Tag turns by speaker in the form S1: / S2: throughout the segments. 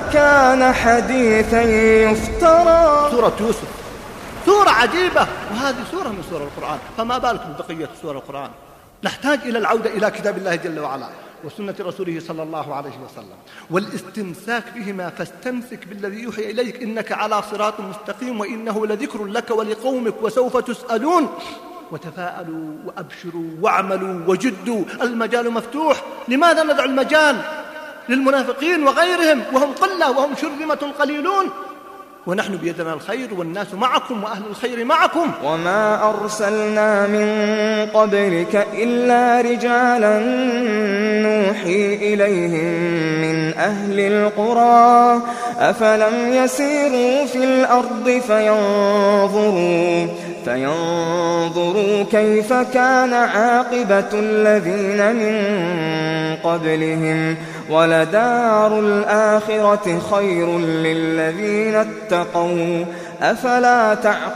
S1: كان حديثا يفترى.
S2: سورة يوسف سورة عجيبة، وهذه سورة من سور القرآن، فما بالك ببقية سور القرآن. نحتاج إلى العودة إلى كتاب الله جل وعلا وسنة رسوله صلى الله عليه وسلم والاستمساك بهما. فاستمسك بالذي يوحي إليك إنك على صراط مستقيم وإنه لذكر لك ولقومك وسوف تسألون. وتفاءلوا وأبشروا واعملوا وجدوا، المجال مفتوح. لماذا ندع المجال للمنافقين وغيرهم وهم قلة وهم شرذمة قليلون؟ ونحن بيدنا الخير والناس معكم وأهل الخير معكم.
S1: وما أرسلنا من قبلك إلا رجالا نوحي إليهم من أهل القرى أفلم يسيروا في الأرض فينظروا كيف كان عاقبة الذين من قبلهم ولدار الآخرة خير للذين اتقوا أفلا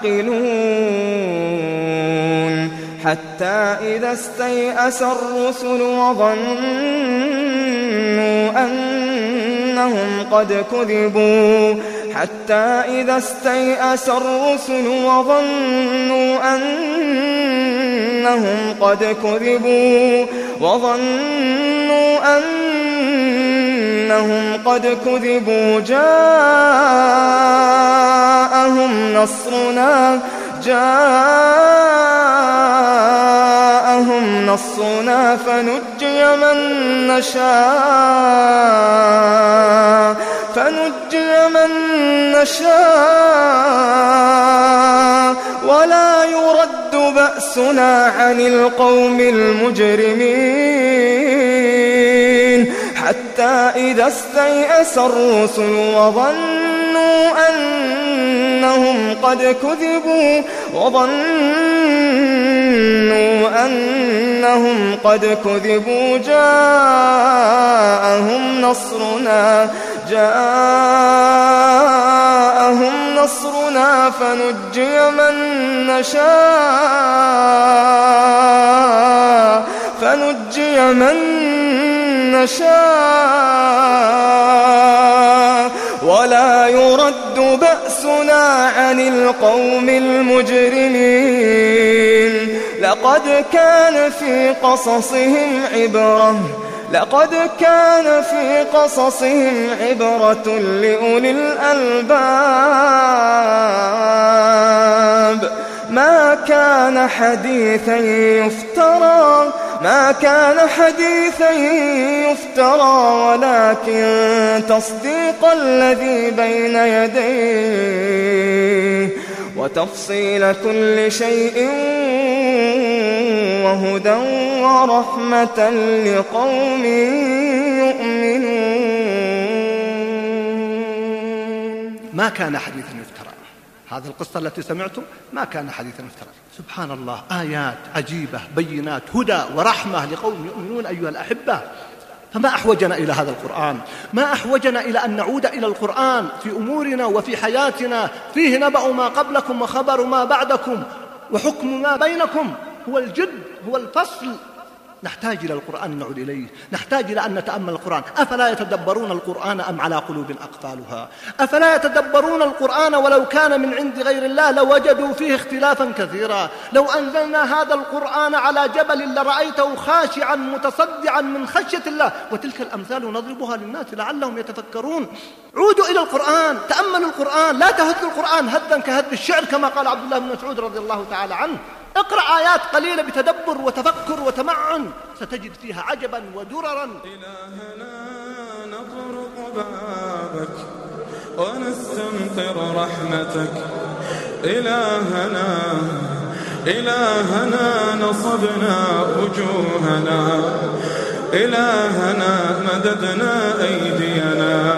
S1: تعقلون. حتى إذا استيأس الرسل وظنوا أنهم قد كذبوا وظنوا أنهم قد كذبوا جاءهم نصرنا فنجي من نشاء ولا يرد بأسنا عن القوم المجرمين. حتى إذا استيأس الرسل وظنوا أنهم قد كذبوا جاءهم نصرنا فنجي من نشاء ولا يرد بأسنا عن القوم المجرمين. لقد كان في قصصهم عبرة لأولي الألباب. ما كان حديثا يفترى ولكن تصديق الذي بين يديه وتفصيل كل شيء وهدى ورحمة لقوم يؤمنون.
S2: ما كان حديثا يفترى. هذه القصة التي سمعتم ما كان حديثا يفترى. سبحان الله، آيات عجيبة بينات هدى ورحمة لقوم يؤمنون. أيها الأحبة، فما أحوجنا إلى هذا القرآن؟ ما أحوجنا إلى أن نعود إلى القرآن في أمورنا وفي حياتنا؟ فيه نبأ ما قبلكم وخبر ما بعدكم وحكم ما بينكم. هو الجد، هو الفصل. نحتاج إلى القرآن نعود إليه، نحتاج إلى أن نتأمل القرآن. أفلا يتدبرون القرآن أم على قلوب أقفالها؟ أفلا يتدبرون القرآن ولو كان من عند غير الله لوجدوا فيه اختلافا كثيرا. لو أنزلنا هذا القرآن على جبل لرأيته خاشعا متصدعا من خشية الله. وتلك الأمثال نضربها للناس لعلهم يتفكرون. عودوا إلى القرآن، تأملوا القرآن، لا تهدوا القرآن هدا كهد الشعر كما قال عبد الله بن مسعود رضي الله تعالى عنه. اقرأ آيات قليلة بتدبر وتفكر وتمعن، ستجد فيها عجبا ودررا.
S3: إلهنا نطرق بابك ونستمطر رحمتك. إلهنا نصبنا وجوهنا. إلهنا مددنا أيدينا.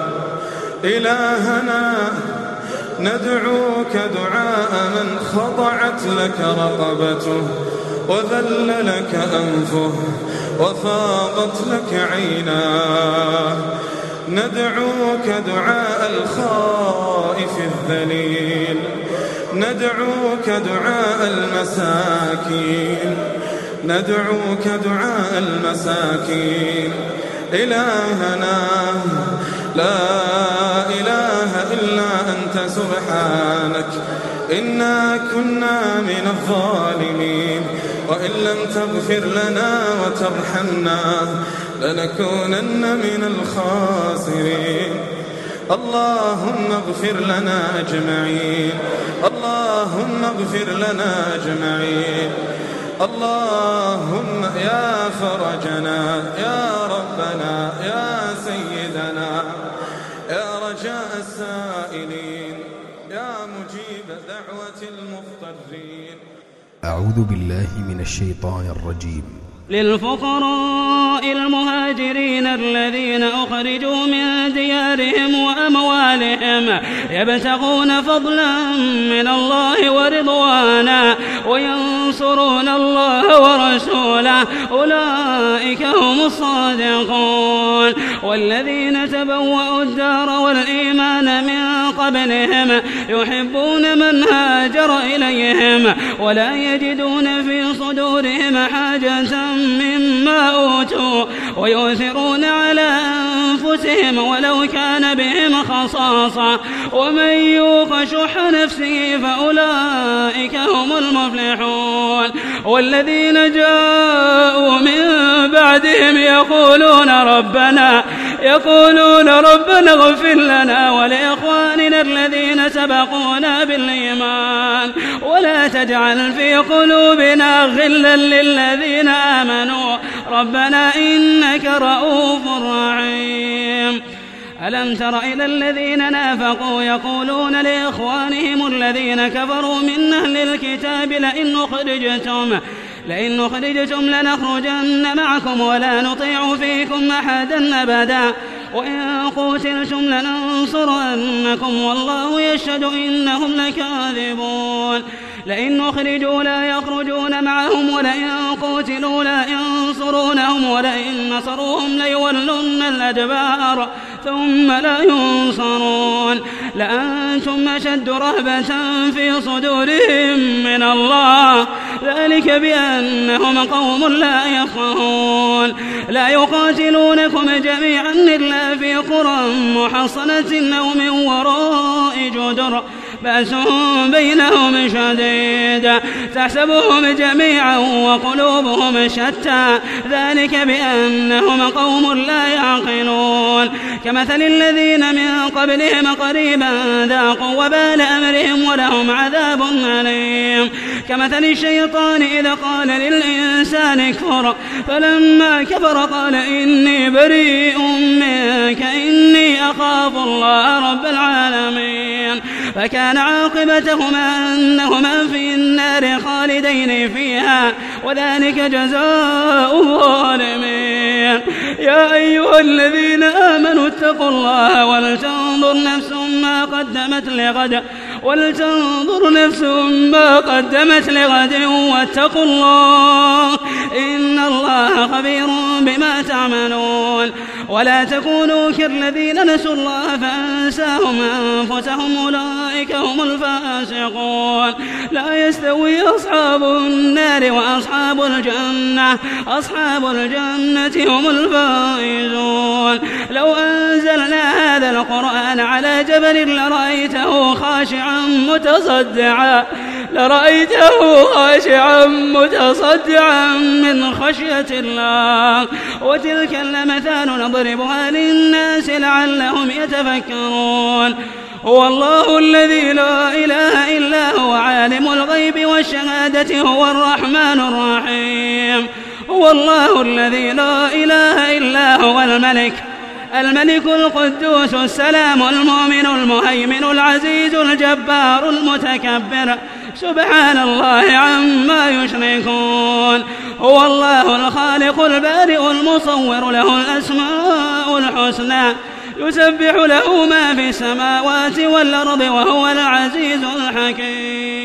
S3: إلهنا ندعوك دعاء من خضعت لك رقبته وذل لك أنفه وفاضت لك عيناه. ندعوك دعاء الخائف الذليل. ندعوك دعاء المساكين. إلهنا لا إله إلا أنت سبحانك إنا كنا من الظالمين وإن لم تغفر لنا وترحمنا لنكونن من الخاسرين اللهم اغفر لنا أجمعين اللهم اغفر لنا أجمعين اللهم يا فرجنا يا ربنا يا سيدنا يا رجاء السائلين يا مجيب دعوة المضطرين.
S4: أعوذ بالله من الشيطان الرجيم.
S5: للفقراء المهاجرين الذين أخرجوا من ديارهم وأموالهم يبتغون فضلا من الله ورضوانا وينصرون الله ورسوله أولئك هم الصادقون. والذين تبوأوا الدار والإيمان من قبلهم يحبون من هاجر إليهم ولا يجدون في صدورهم حاجة مما أوتوا ويؤثرون على أنفسهم ولو كان بهم خصاصة ومن يوق شح نفسه فأولئك هم المفلحون. والذين جاءوا من بعدهم يقولون ربنا اغفر لنا ولإخواننا الذين سبقونا بالإيمان ولا تجعل في قلوبنا غلا للذين آمنوا ربنا إنك رؤوف رحيم. ألم تر إلى الذين نافقوا يقولون لإخوانهم الذين كفروا من أهل الكتاب لئن أخرجتم لنخرجن معكم ولا نطيع فيكم أحدا أبدا وإن قتلتم لننصرنكم والله يشهد إنهم لكاذبون. لئن أخرجوا لا يخرجون معهم ولئن قتلوا لا ينصرونهم ولئن نصروهم ليولن الأدبار ثم لا ينصرون. لأنتم أشد رهبة في صدورهم من الله ذلك بأنهم قوم لا يفقهون. لا يقاتلونكم جميعا إلا في قرى محصنة أو من وراء جدر بأسهم بينهم شديد تحسبهم جميعا وقلوبهم شتى ذلك بأنهم قوم لا يعقلون. كمثل الذين من قبلهم قريبا ذاقوا وبال أمرهم ولهم عذاب أليم. كمثل الشيطان إذا قال للإنسان اكفر فلما كفر قال إني بريء منك إني أخاف الله رب العالمين. فكان عاقبتهما أنهما في النار خالدين فيها وذلك جزاء الظالمين. يا أيها الذين آمنوا اتقوا الله ولتنظر نفس ما قدمت لغد واتقوا الله إن الله خبير بما تعملون. ولا تكونوا كالذين نسوا الله فأنساهم أنفسهم أولئك هم الفاسقون. لا يستوي أصحاب النار وأصحاب الجنة هم الفائزون. لو أنزلنا هذا القرآن على جبل لرأيته خاشعا متصدعا من خشية الله. وتلك الأمثال نضربها للناس لعلهم يتفكرون. هو الله الذي لا إله إلا هو عالم الغيب والشهادة هو الرحمن الرحيم. هو الله الذي لا إله إلا هو الملك القدوس السلام المؤمن المهيمن العزيز الجبار المتكبر سبحان الله عما يشركون. هو الله الخالق البارئ المصور له الأسماء الحسنى يسبح له ما في السماوات والأرض وهو العزيز الحكيم.